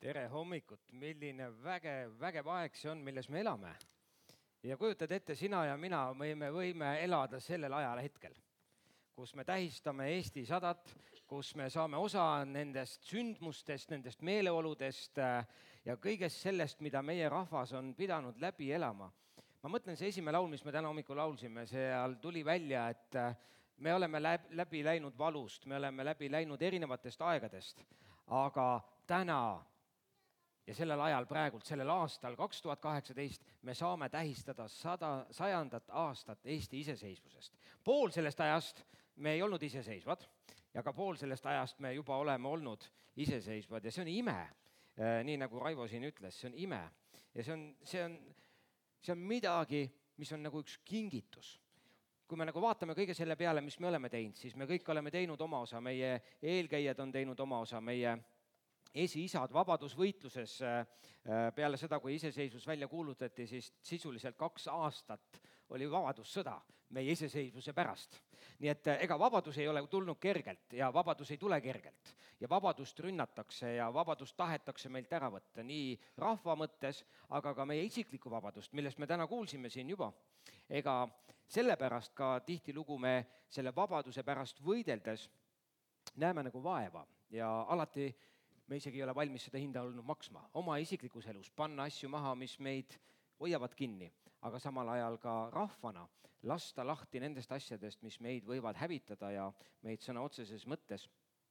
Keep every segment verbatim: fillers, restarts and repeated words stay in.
Tere hommikut, milline vägev, vägev aeg see on, milles me elame. Ja kujutad ette, sina ja mina, me me võime elada sellel ajal hetkel, kus me tähistame Eesti sadat, kus me saame osa nendest sündmustest, nendest meeleoludest ja kõigest sellest, mida meie rahvas on pidanud läbi elama. Ma mõtlen, see esimene laul, mis me täna hommikul laulsime, seal tuli välja, et me oleme läbi läinud valust, me oleme läbi läinud erinevatest aegadest, aga täna ja sellel ajal praegult, sellel aastal kaks tuhat kaheksateist me saame tähistada sada, sajandat aastat Eesti iseseisvusest. Pool sellest ajast me ei olnud iseseisvad ja ka pool sellest ajast me juba oleme olnud iseseisvad ja see on ime, nii nagu Raivo siin ütles, see on ime ja see on, see on, see on midagi, mis on nagu üks kingitus. Kui me nagu vaatame kõige selle peale, mis me oleme teinud, siis me kõik oleme teinud oma osa, meie eelkäijad on teinud oma osa, meie esiisad vabadusvõitluses peale seda, kui iseseisvus välja kuulutati, siis sisuliselt kaks aastat oli vabadussõda meie iseseisvuse pärast. Nii et ega vabadus ei ole tulnud kergelt ja vabadus ei tule kergelt. Ja vabadust rünnatakse ja vabadust tahetakse meilt ära võtta nii rahva mõttes, aga ka meie isiklikku vabadust, millest me täna kuulsime siin juba. Ega sellepärast ka tihtilugu me selle vabaduse pärast võideldes näeme nagu vaeva ja alati me isegi ei ole valmis seda hinda olnud maksma. Oma isiklikus elus panna asju maha, mis meid hoiavad kinni, aga samal ajal ka rahvana lasta lahti nendest asjadest, mis meid võivad hävitada ja meid sõna otseses mõttes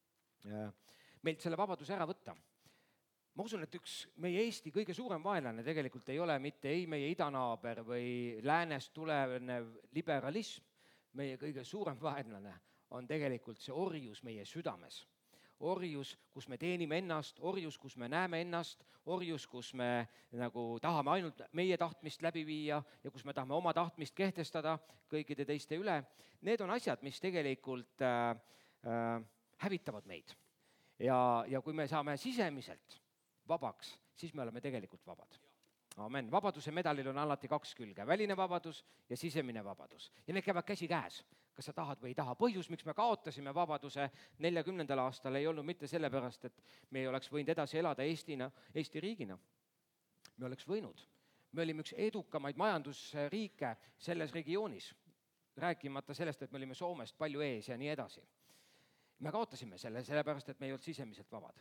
meilt selle vabaduse ära võtta. Ma usun, et üks meie Eesti kõige suurem vaenlane tegelikult ei ole mitte ei meie idanaaber või läänest tulenev liberalism. Meie kõige suurem vaenlane on tegelikult see orjus meie südames. Orjus, kus me teenime ennast, orjus, kus me näeme ennast, orjus, kus me nagu tahame ainult meie tahtmist läbi viia ja kus me tahame oma tahtmist kehtestada kõikide teiste üle. Need on asjad, mis tegelikult äh, äh, hävitavad meid. Ja, ja kui me saame sisemiselt vabaks, siis me oleme tegelikult vabad. Amen. Vabaduse medalil on alati kaks külge, väline vabadus ja sisemine vabadus. Ja need käivad käsi käes, kas sa tahad või ei taha. Põhjus, miks me kaotasime vabaduse neljakümnendal aastal, ei olnud mitte sellepärast, et me ei oleks võinud edasi elada Eestina, Eesti riigina. Me oleks võinud. Me olime üks edukamaid majandusriike selles regioonis, rääkimata sellest, et me olime Soomest palju ees ja nii edasi. Me kaotasime selle, sellepärast, et me ei olnud sisemiselt vabad.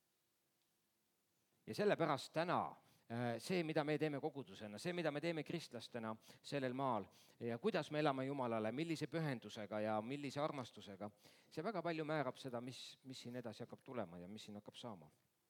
Ja sellepärast täna see, mida me teeme kogudusena, see, mida me teeme kristlastena sellel maal ja kuidas me elame Jumalale, millise pühendusega ja millise armastusega, see väga palju määrab seda, mis, mis siin edasi hakkab tulema ja mis siin hakkab saama.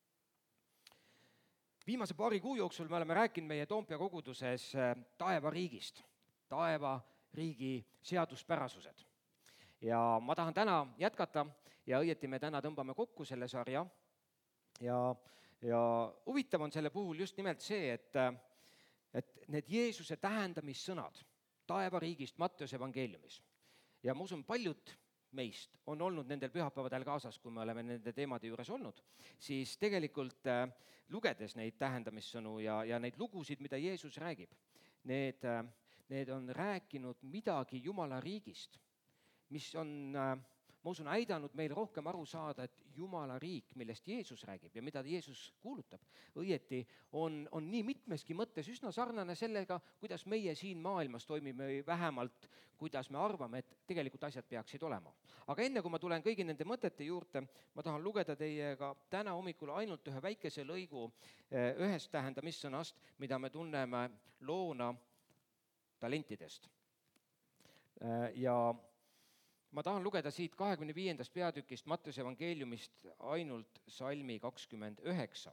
Viimase paari kuu jooksul me oleme rääkinud meie Toompea koguduses taevariigist, taevariigi seaduspärasused. Ja ma tahan täna jätkata ja õieti me täna tõmbame kokku selle sarja ja Ja huvitav on selle puhul just nimelt see, et, et need Jeesuse tähendamissõnad taevariigist Matteuse evangeeliumis. Ja ma usun, paljud meist on olnud nendel pühapäevadel kaasas, kui me oleme nende teemade juures olnud, siis tegelikult äh, lugedes neid tähendamissõnu ja, ja neid lugusid, mida Jeesus räägib, need, äh, need on rääkinud midagi Jumala riigist, mis on... Äh, Ma usun, aidanud meil rohkem aru saada, et Jumala riik, millest Jeesus räägib ja mida Jeesus kuulutab, õieti on, on nii mitmeski mõttes üsna sarnane sellega, kuidas meie siin maailmas toimime või vähemalt, kuidas me arvame, et tegelikult asjad peaksid olema. Aga enne, kui ma tulen kõigi nende mõtete juurde, ma tahan lugeda teiega täna hommikul ainult ühe väikese lõigu ühest tähendamissõnast, mida me tunneme loona talentidest. Ja ma tahan lugeda siit kahekümne viiendast peatükist Matteuse evangeeliumist ainult salmi kakskümmend üheksa.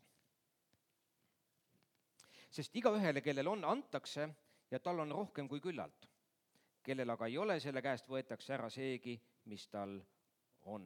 Sest igaühele, kellel on, antakse ja tal on rohkem kui küllalt. Kellel aga ei ole, selle käest võetakse ära seegi, mis tal on.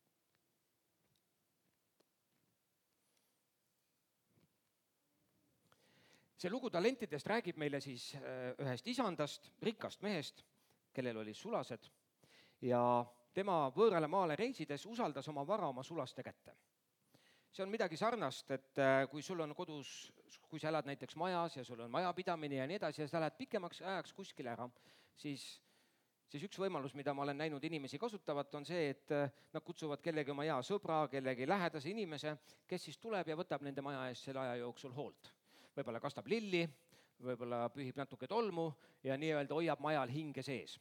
See lugu talentidest räägib meile siis ühest isandast, rikkast mehest, kellel oli sulased, ja tema võõrale maale reisides usaldas oma vara oma sulaste kätte. See on midagi sarnast, et kui sul on kodus, kui sa elad näiteks majas ja sul on majapidamine ja nii edasi ja sa lähed pikemaks ajaks kuskile ära, siis siis üks võimalus, mida ma olen näinud inimesi kasutavat, on see, et nad kutsuvad kellegi oma hea sõbra, kellegi lähedase inimese, kes siis tuleb ja võtab nende maja eest selle aja jooksul hoolt. Võib-olla kastab lilli, võib-olla pühib natuke tolmu ja nii-öelda hoiab majal hinge sees.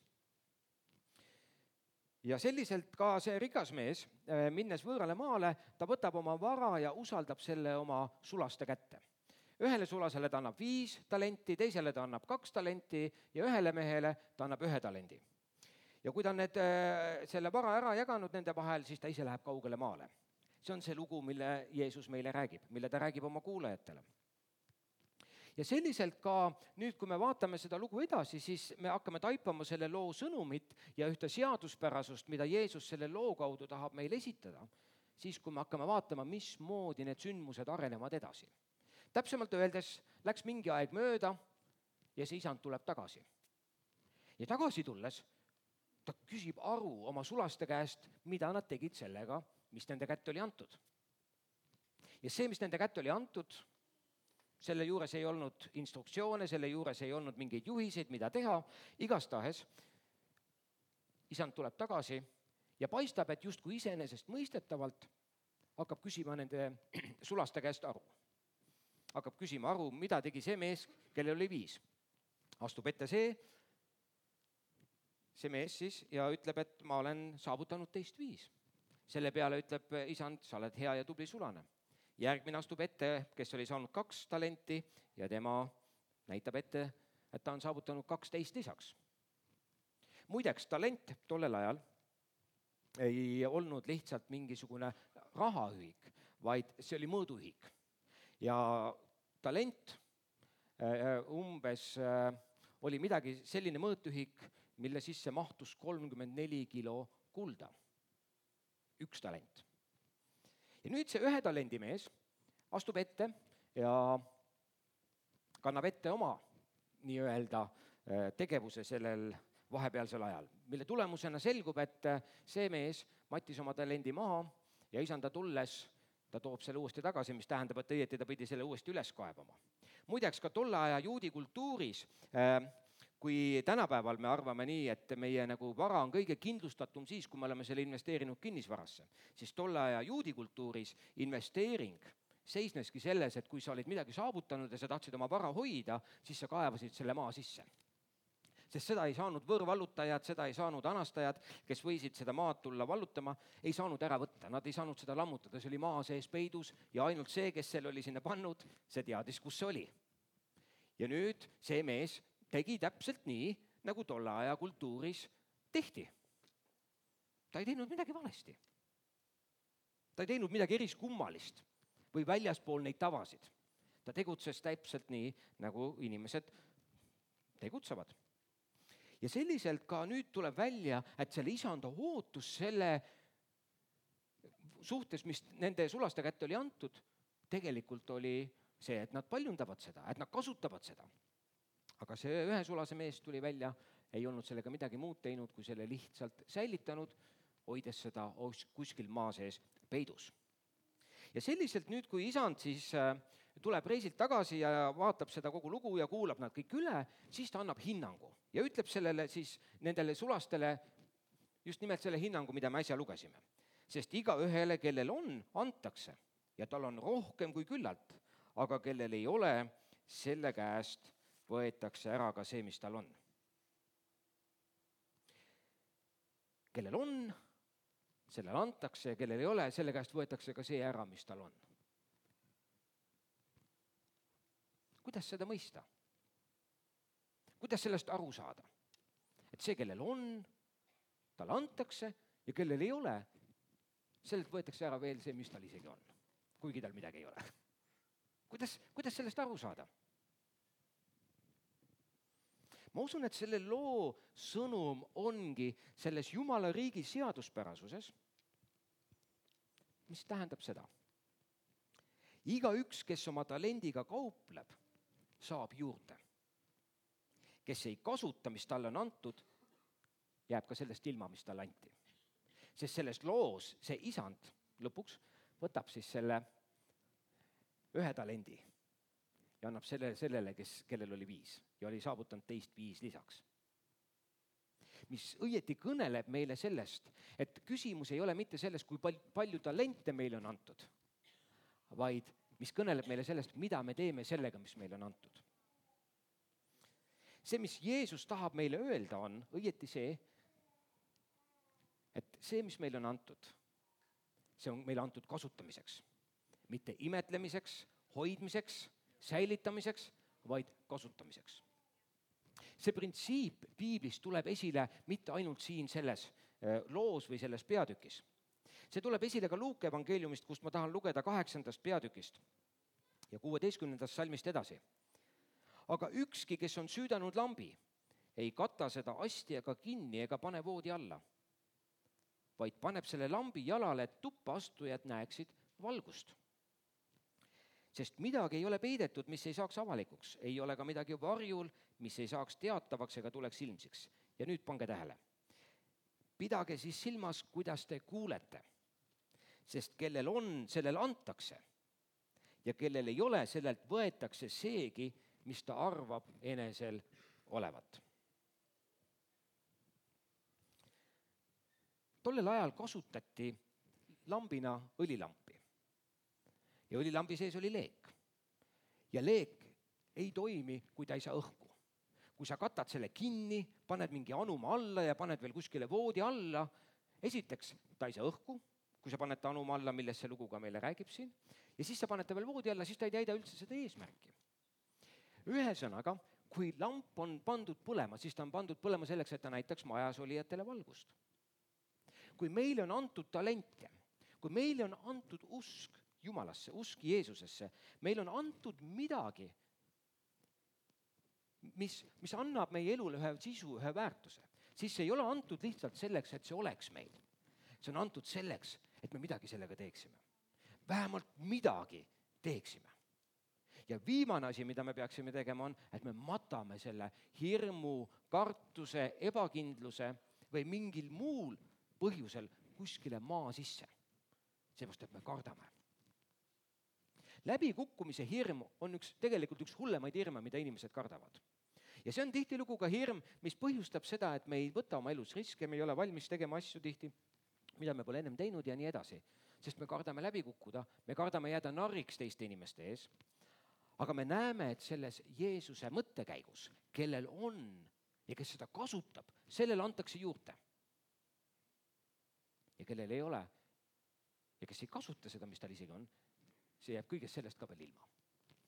Ja selliselt ka see rikas mees, minnes võõrale maale, ta võtab oma vara ja usaldab selle oma sulaste kätte. Ühele sulasele ta annab viis talenti, teisele ta annab kaks talenti ja ühele mehele ta annab ühe talendi. Ja kui ta on need, selle vara ära jaganud nende vahel, siis ta ise läheb kaugele maale. See on see lugu, mille Jeesus meile räägib, mille ta räägib oma kuulajatele. Ja selliselt ka nüüd, kui me vaatame seda lugu edasi, siis me hakkame taipama selle loo sõnumit ja ühte seaduspärasust, mida Jeesus selle loo kaudu tahab meile esitada, siis kui me hakkame vaatama, mismoodi need sündmused arenevad edasi. Täpsemalt öeldes läks mingi aeg mööda ja see isand tuleb tagasi. Ja tagasi tulles ta küsib aru oma sulaste käest, mida nad tegid sellega, mis nende kätte oli antud. Ja see, mis nende kätte oli antud, selle juures ei olnud instruktsioone, selle juures ei olnud mingeid juhiseid, mida teha. Igastahes isand tuleb tagasi ja paistab, et justkui iseenesest mõistetavalt hakkab küsima nende sulaste käest aru. Hakkab küsima aru, mida tegi see mees, kellel oli viis. Astub ette see, see mees siis ja ütleb, et ma olen saavutanud teist viis. Selle peale ütleb isand, sa oled hea ja tubli sulane. Järgmine astub ette, kes oli saanud kaks talenti ja tema näitab ette, et ta on saavutanud kaksteist lisaks. Muideks, talent tollel ajal ei olnud lihtsalt mingisugune rahaühik, vaid see oli mõõduühik. Ja talent umbes oli midagi selline mõõtühik, mille sisse mahtus kolmkümmend neli kilo kulda. Üks talent. Ja nüüd see ühe talendi mees astub ette ja kannab ette oma nii-öelda tegevuse sellel vahepealsel ajal, mille tulemusena selgub, et see mees mattis oma talendi maha ja isanda tulles ta toob selle uuesti tagasi, mis tähendab, et õieti ta pidi selle uuesti üles kaebama. Muideks ka tolle aja juudi kultuuris, kui tänapäeval me arvame nii, et meie nagu vara on kõige kindlustatum siis, kui me oleme selle investeerinud kinnisvarasse, siis tolle aja juudi kultuuris investeering seisneski selles, et kui sa olid midagi saavutanud ja sa tahtsid oma vara hoida, siis sa kaevasid selle maa sisse. Sest seda ei saanud võõrvallutajad, seda ei saanud anastajad, kes võisid seda maad tulla vallutama, ei saanud ära võtta, nad ei saanud seda lammutada, see oli maa sees peidus ja ainult see, kes selle oli sinna pannud, see teadis, kus see oli. Ja nüüd see mees tegi täpselt nii, nagu tolle aja kultuuris tehti. Ta ei teinud midagi valesti. Ta ei teinud midagi eriskummalist või väljaspool neid tavasid. Ta tegutses täpselt nii, nagu inimesed tegutsevad. Ja selliselt ka nüüd tuleb välja, et selle isanda ootus selle suhtes, mis nende sulaste kätte oli antud, tegelikult oli see, et nad paljundavad seda, et nad kasutavad seda. Aga see ühe sulase mees tuli välja, ei olnud sellega midagi muud teinud, kui selle lihtsalt säilitanud, hoides seda kuskil maa sees peidus. Ja selliselt nüüd, kui isand siis tuleb reisilt tagasi ja vaatab seda kogu lugu ja kuulab nad kõik üle, siis ta annab hinnangu ja ütleb sellele siis nendele sulastele just nimelt selle hinnangu, mida me äsja lugesime. Sest iga ühele, kellel on, antakse ja tal on rohkem kui küllalt, aga kellel ei ole, selle käest võetakse ära ka see, mis tal on. Kellel on, sellel antakse ja kellel ei ole, selle käest võetakse ka see ära, mis tal on. Kuidas seda mõista? Kuidas sellest aru saada? Et see, kellel on, tal antakse ja kellel ei ole, sellelt võetakse ära veel see, mis tal isegi on, kuigi tal midagi ei ole. Kuidas, kuidas sellest aru saada? Ma usun, et selle loo sõnum ongi selles Jumala riigi seaduspärasuses, mis tähendab seda. Iga üks, kes oma talendiga kaupleb, saab juurde. Kes ei kasuta, mis talle on antud, jääb ka sellest ilma, mis talle anti. Sest selles loos see isand lõpuks võtab siis selle ühe talendi ja annab sellele, sellele kes, kellel oli viis ja oli saavutanud teist viis lisaks. mis õieti kõneleb meile sellest, et küsimus ei ole mitte selles, kui pal- palju talente meile on antud, vaid mis kõneleb meile sellest, mida me teeme sellega, mis meile on antud. See, mis Jeesus tahab meile öelda, on õieti see, et see, mis meile on antud, see on meile antud kasutamiseks. Mitte imetlemiseks, hoidmiseks, säilitamiseks, vaid kasutamiseks. See printsiip piiblis tuleb esile mitte ainult siin selles loos või selles peatükis. See tuleb esile ka Luuke evangeeliumist, kust ma tahan lugeda kaheksandast peatükist ja kuueteistkümnendast salmist edasi. Aga ükski, kes on süüdanud lambi, ei kata seda asti ega kinni ega pane voodi alla, vaid paneb selle lambi jalale, et tuppa astujad näeksid valgust. Sest midagi ei ole peidetud, mis ei saaks avalikuks, ei ole ka midagi varjul, mis ei saaks teatavaks ega tuleks ilmsiks. Ja nüüd pange tähele. Pidage siis silmas, kuidas te kuulete, sest kellel on, sellel antakse ja kellel ei ole, sellelt võetakse seegi, mis ta arvab enesel olevat. Tollel ajal kasutati lambina õlilampi ja õlilambi sees oli leek. Ja leek ei toimi, kui ta ei saa õhku. Kui sa katad selle kinni, paned mingi anuma alla ja paned veel kuskile voodi alla, esiteks ta ei saa õhku, kui sa paned ta anuma alla, millest see lugu ka meile räägib siin, ja siis sa paned ta veel voodi alla, siis ta ei täida üldse seda eesmärki. Ühesõnaga, kui lamp on pandud põlema, siis ta on pandud põlema selleks, et ta näitaks majas olijatele valgust. Kui meile on antud talente, kui meile on antud usk Jumalasse, usk Jeesusesse, meil on antud midagi, mis, mis annab meie elule ühe sisu, ühe väärtuse, siis see ei ole antud lihtsalt selleks, et see oleks meil. See on antud selleks, et me midagi sellega teeksime. Vähemalt midagi teeksime. Ja viimane asi, mida me peaksime tegema, on, et me matame selle hirmu, kartuse, ebakindluse või mingil muul põhjusel kuskile maa sisse. Seepärast, et me kardame. Läbikukkumise hirm on üks, tegelikult üks hullemaid hirme, mida inimesed kardavad. Ja see on tihtilugu ka hirm, mis põhjustab seda, et me ei võta oma elus riske, me ei ole valmis tegema asju tihti, mida me pole ennem teinud ja nii edasi. Sest me kardame läbi kukkuda, me kardame jääda narriks teiste inimeste ees. Aga me näeme, et selles Jeesuse mõttekäigus, kellel on ja kes seda kasutab, sellele antakse juurde. Ja kellel ei ole ja kes ei kasuta seda, mis tal isegi on, see jääb kõigest sellest ka veel ilma.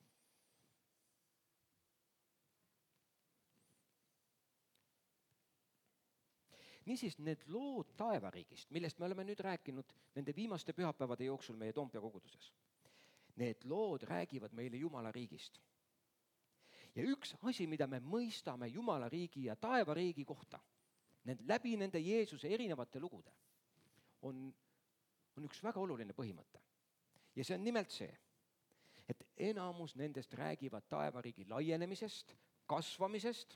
Niisiis, need lood taevariigist, millest me oleme nüüd rääkinud nende viimaste pühapäevade jooksul meie Toompea koguduses, need lood räägivad meile Jumala riigist. Ja üks asi, mida me mõistame Jumala riigi ja taevariigi kohta, need, läbi nende Jeesuse erinevate lugude, on, on üks väga oluline põhimõte. Ja see on nimelt see, et enamus nendest räägivad taevariigi laienemisest, kasvamisest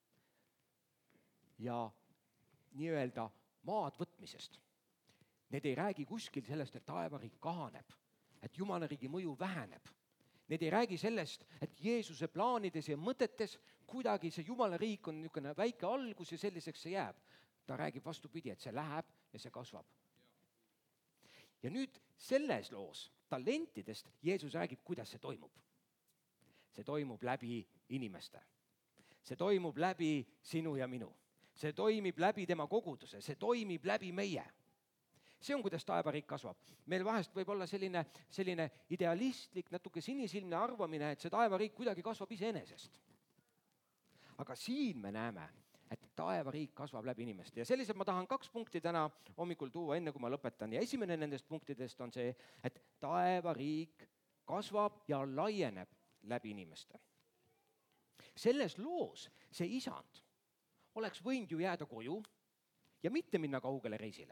ja nii-öelda maad võtmisest. Need ei räägi kuskil sellest, et taevariik kahaneb, et Jumala riigi mõju väheneb. Need ei räägi sellest, et Jeesuse plaanides ja mõtetes kuidagi see Jumala riik on niisugune väike algus ja selliseks see jääb. Ta räägib vastupidi, et see läheb ja see kasvab. Ja nüüd selles loos talentidest Jeesus räägib, kuidas see toimub. See toimub läbi inimeste. See toimub läbi sinu ja minu. See toimib läbi tema koguduse, see toimib läbi meie. See on, kuidas taevariik kasvab. Meil vahest võib olla selline, selline idealistlik, natuke sinisilmne arvamine, et see taevariik kuidagi kasvab iseenesest. Aga siin me näeme, et taevariik kasvab läbi inimeste. Ja selliselt ma tahan kaks punkti täna hommikul tuua, enne kui ma lõpetan. Ja esimene nendest punktidest on see, et taevariik kasvab ja laieneb läbi inimeste. Selles loos see isand oleks võinud ju jääda koju ja mitte minna kaugele reisile.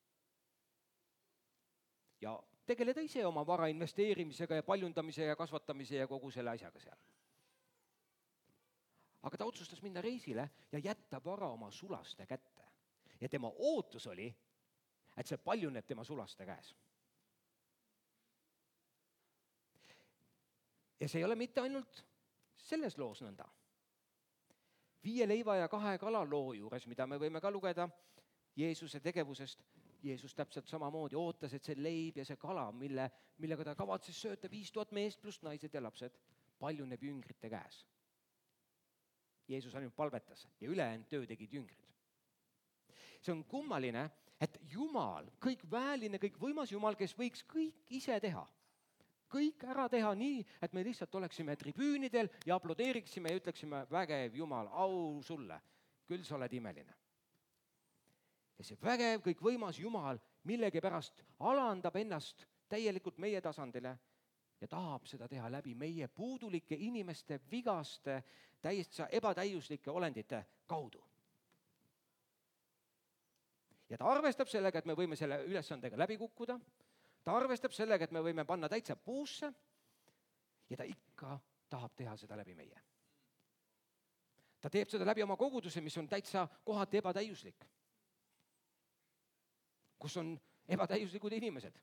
Ja tegeleda ise oma vara investeerimisega ja paljundamise ja kasvatamise ja kogu selle asjaga seal. Aga ta otsustas minna reisile ja jätta vara oma sulaste kätte. Ja tema ootus oli, et see paljuneb tema sulaste käes. Ja see ei ole mitte ainult selles loos nõnda. viie leiva ja kahe kala loo juures, mida me võime ka lugeda Jeesuse tegevusest, Jeesus täpselt samamoodi ootas, et see leib ja see kala, mille, millega ta kavatses sööta viis tuhat meest pluss naised ja lapsed, paljuneb jüngrite käes. Jeesus ainult palvetas ja ülejäänud töö tegid jüngrid. See on kummaline, et Jumal, kõik väeline, kõik võimas Jumal, kes võiks kõik ise teha, kõik ära teha nii, et me lihtsalt oleksime tribüünidel ja aplodeeriksime ja ütleksime, vägev Jumal, au sulle, küll sa oled imeline. Ja see vägev, kõik võimas Jumal millegipärast alandab ennast täielikult meie tasandile ja tahab seda teha läbi meie puudulike inimeste, vigaste, täiesti ebatäiuslike olendite kaudu. Ja ta arvestab sellega, et me võime selle ülesandega läbi kukkuda, ta arvestab sellega, et me võime panna täitsa puusse ja ta ikka tahab teha seda läbi meie. Ta teeb seda läbi oma koguduse, mis on täitsa kohati ebatäiuslik, kus on ebatäiuslikud inimesed.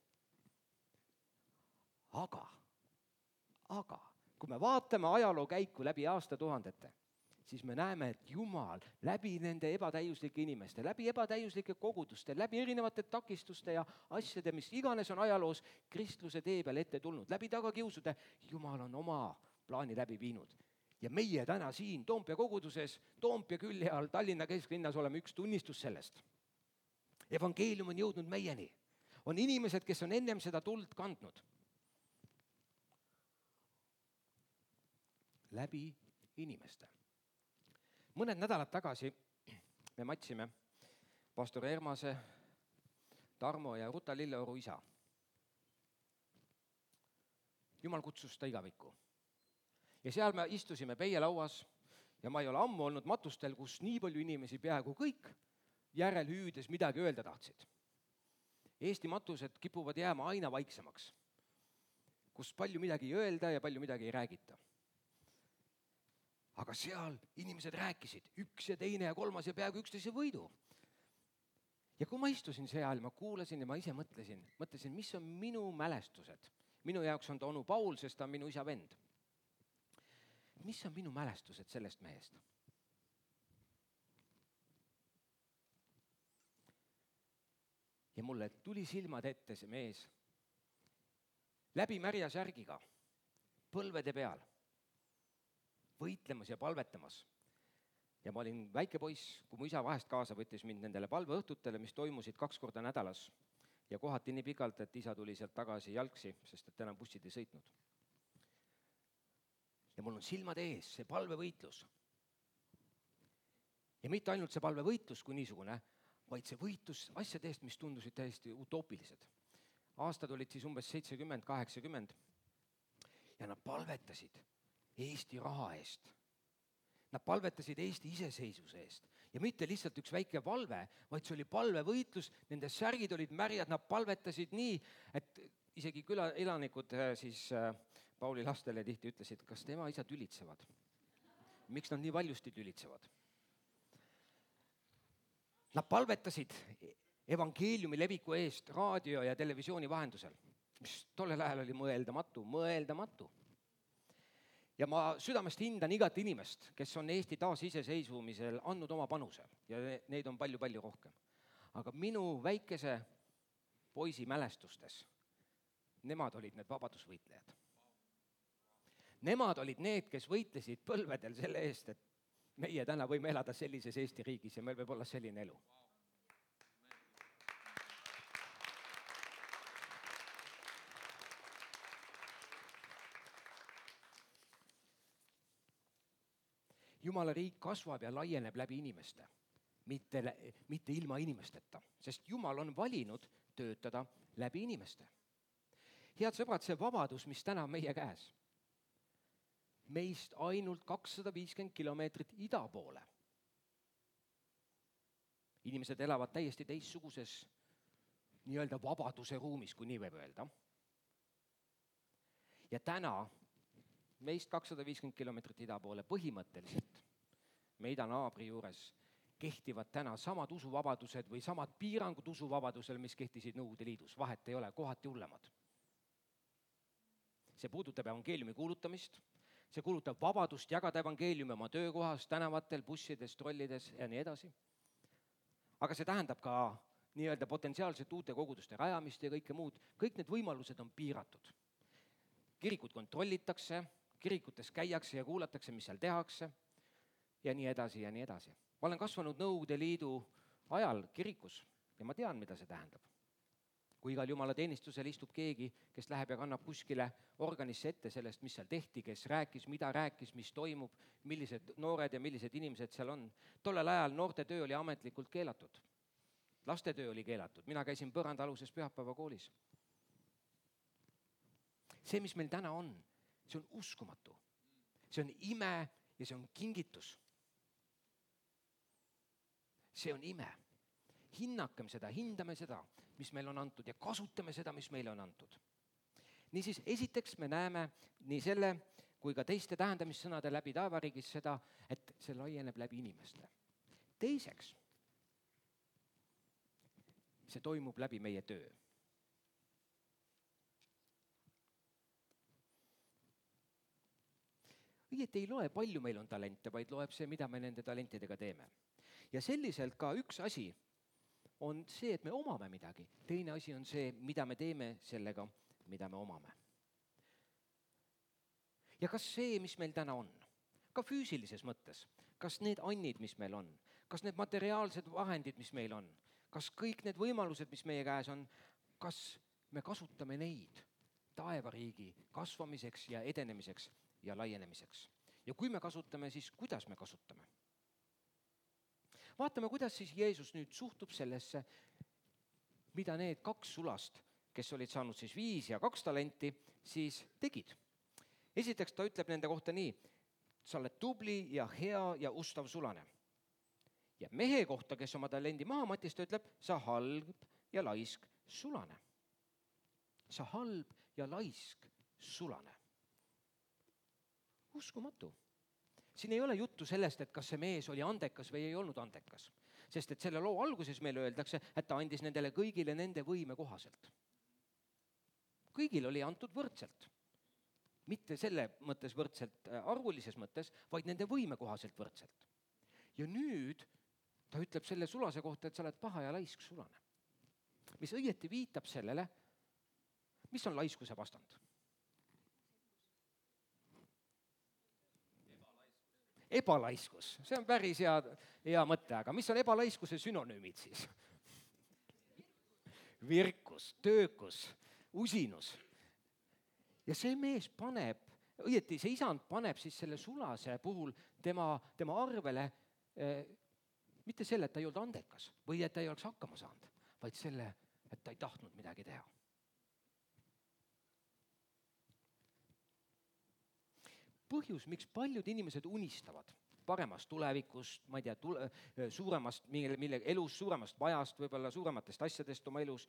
Aga, aga kui me vaatame ajaloo käiku läbi aastatuhandete, siis me näeme, et Jumal läbi nende ebatäiuslike inimeste, läbi ebatäiuslike koguduste, läbi erinevate takistuste ja asjade, mis iganes on ajaloos kristluse tee peal ette tulnud, läbi tagakiusude, Jumal on oma plaani läbi viinud. Ja meie täna siin Toompea koguduses, Toompea külje all, Tallinna kesklinnas oleme üks tunnistus sellest. Evangeelium on jõudnud meieni. On inimesed, kes on ennem seda tuld kandnud. Läbi inimeste. Mõned nädalad tagasi me matsime pastor Ermase, Tarmo ja Ruta Lilleoru isa. Jumal kutsus ta igavikku. Ja seal me istusime peielauas ja ma ei ole ammu olnud matustel, kus nii palju inimesi peaaegu kõik järelhüüdes midagi öelda tahtsid. Eesti matused kipuvad jääma aina vaiksemaks, kus palju midagi ei öelda ja palju midagi ei räägita. Aga seal inimesed rääkisid, üks ja teine ja kolmas ja peaaegu üksteise võidu. Ja kui ma istusin seal, ma kuulasin ja ma ise mõtlesin, mõtlesin, mis on minu mälestused. Minu jaoks on ta onu Paul, sest ta on minu isa vend. Mis on minu mälestused sellest mehest? Ja mulle tuli silmad ette see mees läbi märja särgiga, põlvede peal, võitlemas ja palvetamas. Ja ma olin väike poiss, kui mu isa vahest kaasa võttis mind nendele palveõhtutele, mis toimusid kaks korda nädalas ja kohati nii pikalt, et isa tuli sealt tagasi jalgsi, sest et enam bussid ei sõitnud. Ja mul on silmad ees see palvevõitlus. Ja mitte ainult see palvevõitlus kui niisugune, vaid see võitlus asjade eest, mis tundusid täiesti utoopilised. Aastad olid siis umbes seitsekümmend, kaheksakümmend ja nad palvetasid Eesti raha eest. Nad palvetasid Eesti iseseisvuse eest ja mitte lihtsalt üks väike valve, vaid see oli palvevõitlus, nende särgid olid märjad, nad palvetasid nii, et isegi küla elanikud siis Pauli lastele tihti ütlesid, kas tema isa tülitsevad? Miks nad nii valjusti tülitsevad? Nad palvetasid evangeeliumi leviku eest raadio ja televisiooni vahendusel, mis tollel ajal oli mõeldamatu, mõeldamatu. Ja ma südamest hindan igat inimest, kes on Eesti taasiseseisvumisel andnud oma panuse ja neid on palju-palju rohkem. Aga minu väikese poisi mälestustes, nemad olid need vabadusvõitlejad. Nemad olid need, kes võitlesid põlvedel selle eest, et meie täna võime elada sellises Eesti riigis ja meil võib olla selline elu. Jumala riik kasvab ja laieneb läbi inimeste, mitte, mitte ilma inimesteta, sest Jumal on valinud töötada läbi inimeste. Head sõbrad, see vabadus, mis täna meie käes, meist ainult kakssada viiskümmend kilomeetrit ida poole. Inimesed elavad täiesti teistsuguses nii-öelda vabaduse ruumis, kui nii võib öelda. Ja täna meist kakssada viiskümmend kilomeetrit ida poole põhimõtteliselt me idanaabri juures kehtivad täna samad usuvabadused või samad piirangud usuvabadusel, mis kehtisid Nõukogude Liidus. Vahet ei ole, kohati hullemad. See puudutab evangeeliumi kuulutamist, see kuulutab vabadust jagada evangeeliumi oma töökohas, tänavatel, bussides, trollides ja nii edasi. Aga see tähendab ka nii-öelda potentsiaalselt uute koguduste rajamist ja kõike muud. Kõik need võimalused on piiratud. Kirikud kontrollitakse, kirikutes käiakse ja kuulatakse, mis seal tehakse ja nii edasi ja nii edasi. Ma olen kasvanud Nõukogude Liidu ajal kirikus ja ma tean, mida see tähendab. Kui igal jumala teenistusel istub keegi, kes läheb ja kannab kuskile organisse ette sellest, mis seal tehti, kes rääkis, mida rääkis, mis toimub, millised noored ja millised inimesed seal on. Tollel ajal noorte töö oli ametlikult keelatud. Laste töö oli keelatud. Mina käisin põrandaaluses pühapäevakoolis. See, mis meil täna on, see on uskumatu. See on ime ja see on kingitus. See on ime. Hinnakem seda, hindame seda, mis meil on antud ja kasutame seda, mis meile on antud. Niisiis, esiteks me näeme nii selle kui ka teiste tähendamissõnade läbi taevariigis seda, et see laieneb läbi inimeste. Teiseks, see toimub läbi meie töö. Õieti ei loe, palju meil on talente, vaid loeb see, mida me nende talentidega teeme. Ja selliselt ka üks asi on see, et me omame midagi. Teine asi on see, mida me teeme sellega, mida me omame. Ja kas see, mis meil täna on, ka füüsilises mõttes, kas need annid, mis meil on, kas need materiaalsed vahendid, mis meil on, kas kõik need võimalused, mis meie käes on, kas me kasutame neid taevariigi kasvamiseks ja edenemiseks ja laienemiseks. Ja kui me kasutame, siis kuidas me kasutame? Vaatame, kuidas siis Jeesus nüüd suhtub sellesse, mida need kaks sulast, kes olid saanud siis viis ja kaks talenti, siis tegid. Esiteks ta ütleb nende kohta nii, sa oled tubli ja hea ja ustav sulane. Ja mehe kohta, kes oma talendi maha matis, ta ütleb, sa halb ja laisk sulane. Sa halb ja laisk sulane. Uskumatu. Siin ei ole juttu sellest, et kas see mees oli andekas või ei olnud andekas. Sest et selle loo alguses meile öeldakse, et ta andis nendele kõigile nende võime kohaselt. Kõigil oli antud võrdselt. Mitte selle mõttes võrdselt arvulises mõttes, vaid nende võime kohaselt võrdselt. Ja nüüd ta ütleb selle sulase kohta, et sa oled paha ja laisk sulane. Mis õieti viitab sellele, mis on laiskuse vastand. Ebalaiskus, see on päris hea, hea mõte, aga mis on ebalaiskuse sünonüümid siis? Virkus, töökus, usinus. Ja see mees paneb, õieti see isand paneb siis selle sulase puhul tema, tema arvele eh, mitte selle, et ta ei olnud andekas või et ta ei oleks hakkama saanud, vaid selle, et ta ei tahtnud midagi teha. Põhjus, miks paljud inimesed unistavad paremast tulevikust, ma ei tea, tule, suuremast, mille, mille elus, suuremast vajast, võib-olla suurematest asjadest oma elus.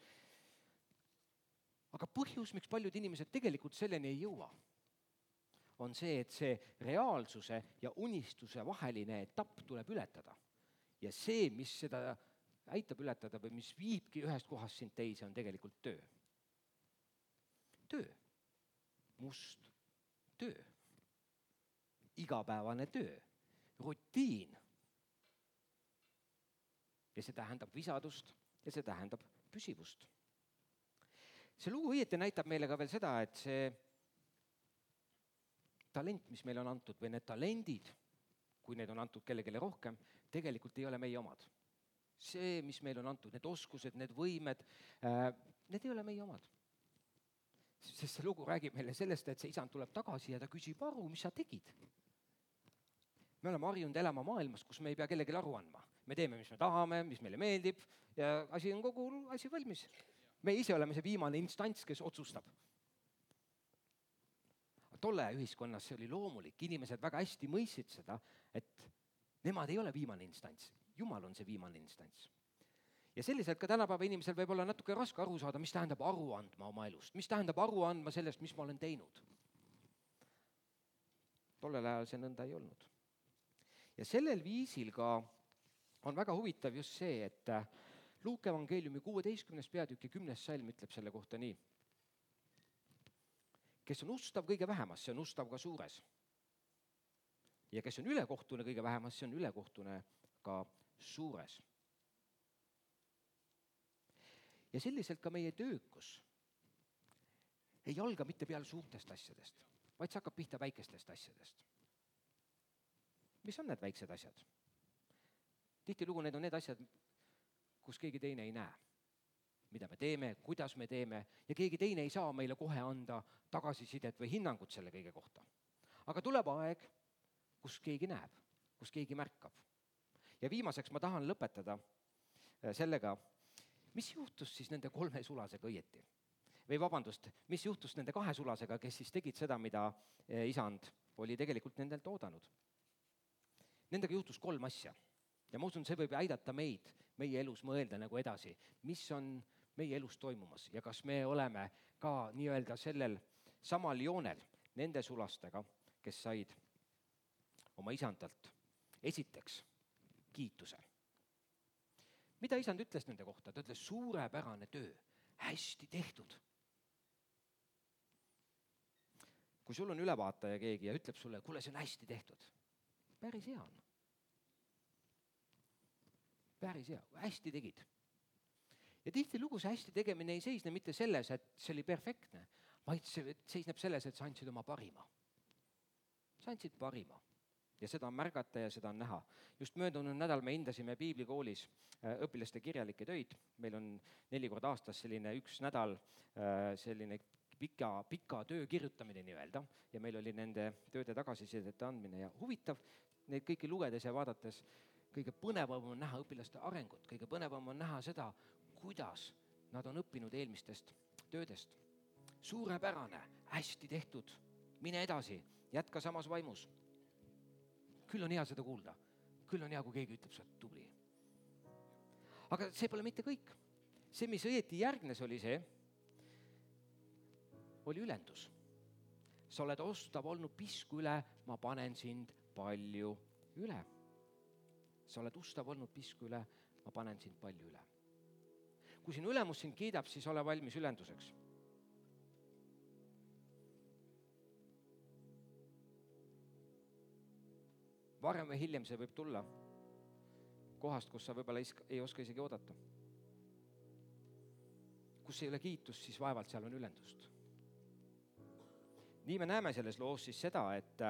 Aga põhjus, miks paljud inimesed tegelikult selleni ei jõua, on see, et see reaalsuse ja unistuse vaheline etapp tuleb ületada. Ja see, mis seda aitab ületada või mis viibki ühest kohast sind teise, on tegelikult töö. Töö. Must töö. Igapäevane töö, rutiin. Ja see tähendab visadust ja see tähendab püsivust. See lugu õieti näitab meile ka veel seda, et see talent, mis meil on antud või need talendid, kui need on antud kellegile rohkem, tegelikult ei ole meie omad. See, mis meil on antud, need oskused, need võimed, need ei ole meie omad. Sest see lugu räägib meile sellest, et see isand tuleb tagasi ja ta küsib aru, mis sa tegid. Me oleme harjunud elama maailmas, kus me ei pea kellegile aru andma. Me teeme, mis me tahame, mis meile meeldib ja asi on kogu asi valmis. Me ise oleme see viimane instants, kes otsustab. Tolle ühiskonnas see oli loomulik. Inimesed väga hästi mõistsid seda, et nemad ei ole viimane instants. Jumal on see viimane instants. Ja selliselt ka tänapäeva inimesel võib olla natuke raske aru saada, mis tähendab aru andma oma elust. Mis tähendab aru andma sellest, mis ma olen teinud. Tollel ajal see nõnda ei olnud. Ja sellel viisil ka on väga huvitav just see, et Luuke evangeeliumi kuueteistkümnes peatüki kümnes salm ütleb selle kohta nii. Kes on ustav kõige vähemas, see on ustav ka suures. ja kes on ülekohtune kõige vähemas, see on ülekohtune ka suures. Ja selliselt ka meie töökus ei alga mitte peale suurtest asjadest, vaid see hakkab pihta väikestest asjadest. Mis on need väiksed asjad? Tihtilugu need on need asjad, kus keegi teine ei näe, mida me teeme, kuidas me teeme ja keegi teine ei saa meile kohe anda tagasisidet või hinnangut selle kõige kohta. Aga tuleb aeg, kus keegi näeb, kus keegi märkab. Ja viimaseks ma tahan lõpetada sellega, mis juhtus siis nende kolme sulasega õieti? Või vabandust, mis juhtus nende kahe sulasega, kes siis tegid seda, mida isand oli tegelikult nendelt oodanud? Nendega juhtus kolm asja. Ja ma usun, see võib aidata meid, meie elus mõelda nagu edasi, mis on meie elus toimumas ja kas me oleme ka nii-öelda sellel samal joonel nende sulastega, kes said oma isandalt esiteks kiituse. Mida isand ütles nende kohta? Ta ütles suurepärane töö, hästi tehtud. Kui sul on ülevaataja keegi ja ütleb sulle, kuule, see on hästi tehtud, päris hea on. Päris hea, hästi tegid. Ja tihtilugu see hästi tegemine ei seisne mitte selles, et see oli perfektne, vaid see seisneb selles, et sa andsid oma parima. Sa andsid parima ja seda on märgata ja seda on näha. Just möödunud nädal me hindasime piiblikoolis õpilaste kirjalikke töid. Meil on neli korda aastas selline üks nädal selline pika, pika töö kirjutamine nii-öelda ja meil oli nende tööde tagasisidete andmine ja huvitav neid kõiki lugedes ja vaadates kõige põnevam on näha õpilaste arengut, kõige põnevam on näha seda, kuidas nad on õppinud eelmistest töödest. Suurepärane, hästi tehtud, mine edasi, jätka samas vaimus. Küll on hea seda kuulda, küll on hea, kui keegi ütleb, sa oled tubli. Aga see pole mitte kõik. See, mis õieti järgnes, oli see, oli ülendus. Sa oled ostav olnud pisku üle, ma panen sind palju üle. Sa oled ustav olnud pisku üle, ma panen sind palju üle. Kui sinu ülemus sind kiidab, siis ole valmis ülenduseks. Varem või hiljem see võib tulla kohast, kus sa võib-olla ei oska isegi oodata. Kus ei ole kiitust, siis vaevalt seal on ülendust. Nii me näeme selles loos siis seda, et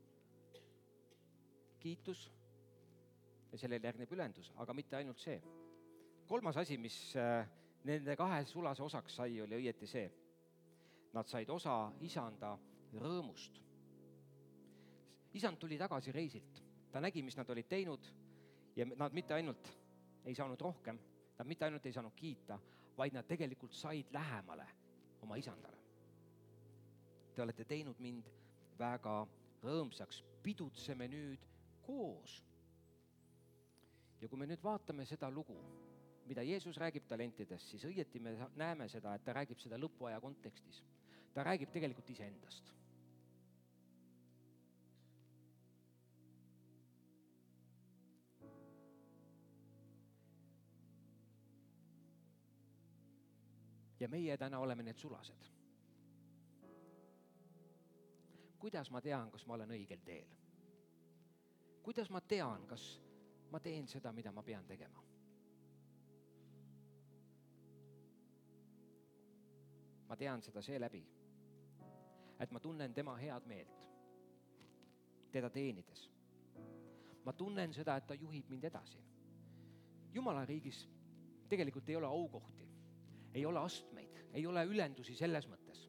kiitus ja sellele järgneb ülendus, aga mitte ainult see. Kolmas asi, mis nende kahe sulase osaks sai, oli õieti see. Nad said osa isanda rõõmust. Isand tuli tagasi reisilt. Ta nägi, mis nad olid teinud ja nad mitte ainult ei saanud rohkem, nad mitte ainult ei saanud kiita, vaid nad tegelikult said lähemale oma isandale. Te olete teinud mind väga rõõmsaks. Pidutseme nüüd koos. Ja kui me nüüd vaatame seda lugu, mida Jeesus räägib talentidest, siis õieti me näeme seda, et ta räägib seda lõpuaja kontekstis. Ta räägib tegelikult iseendast. Ja meie täna oleme need sulased. Kuidas ma tean, kas ma olen õigel teel? Kuidas ma tean, kas ma teen seda, mida ma pean tegema? Ma tean seda seeläbi, et ma tunnen tema head meelt, teda teenides. Ma tunnen seda, et ta juhib mind edasi. Jumala riigis tegelikult ei ole aukohti, ei ole astmeid, ei ole ülendusi selles mõttes.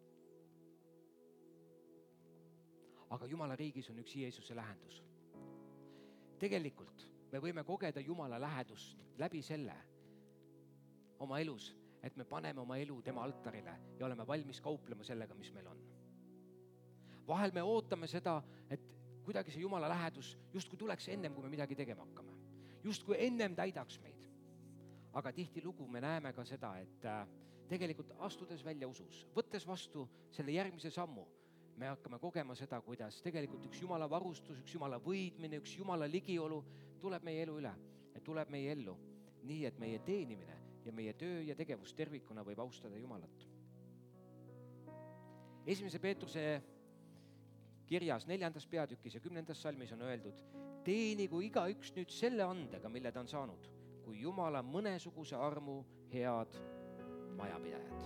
Aga Jumala riigis on üks Jeesuse lähendus. Tegelikult me võime kogeda Jumala lähedust läbi selle oma elus, et me paneme oma elu tema altarile ja oleme valmis kauplema sellega, mis meil on. Vahel me ootame seda, et kuidagi see Jumala lähedus justkui tuleks ennem, kui me midagi tegema hakkame. Justkui ennem täidaks meid. Aga tihtilugu me näeme ka seda, et tegelikult astudes välja usus, võttes vastu selle järgmise sammu, me hakkame kogema seda, kuidas tegelikult üks Jumala varustus, üks Jumala võidmine, üks Jumala ligiolu tuleb meie elu üle ja tuleb meie ellu nii, et meie teenimine ja meie töö ja tegevus tervikuna võib austada Jumalat. Esimese Peetruse kirjas neljandas peatükis ja kümnendas salmis on öeldud, teenigu igaüks nüüd selle andega, mille ta on saanud, kui Jumala mõnesuguse armu head majapidajad.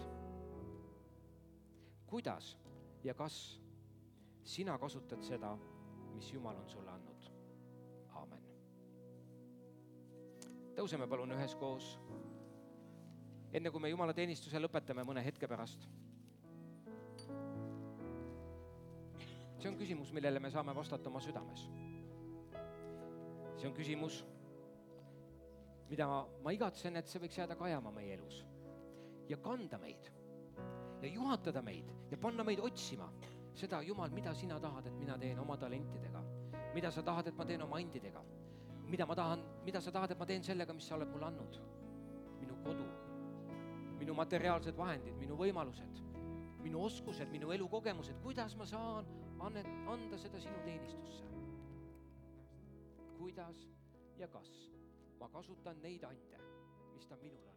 Kuidas ja kas sina kasutad seda, mis Jumal on sulle andnud? Aamen. Tõuseme palun üheskoos. Enne kui me Jumala teenistuse lõpetame mõne hetke pärast. See on küsimus, millele me saame vastata oma südames. See on küsimus, mida ma, ma igatsen, et see võiks jääda kajama meie elus ja kanda meid ja juhatada meid ja panna meid otsima seda, Jumal, mida sina tahad, et mina teen oma talentidega, mida sa tahad, et ma teen oma andidega, mida ma tahan, mida sa tahad, et ma teen sellega, mis sa oled mulle andnud. Minu kodu, minu materiaalsed vahendid, minu võimalused, minu oskused, minu elukogemused, kuidas ma saan anda seda sinu teenistusse. Kuidas ja kas ma kasutan neid ande, mis ta minul on.